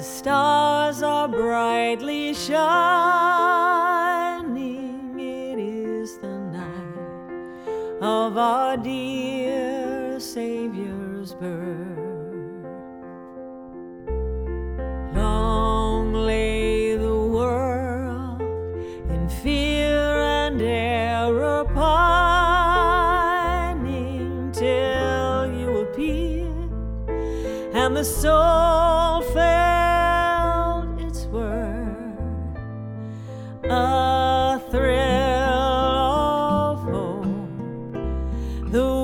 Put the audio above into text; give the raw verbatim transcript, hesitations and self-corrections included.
stars are brightly shining. It is the night of our dear Savior's birth. Long lay the world in fear and error pining, till you appeared and the soul fell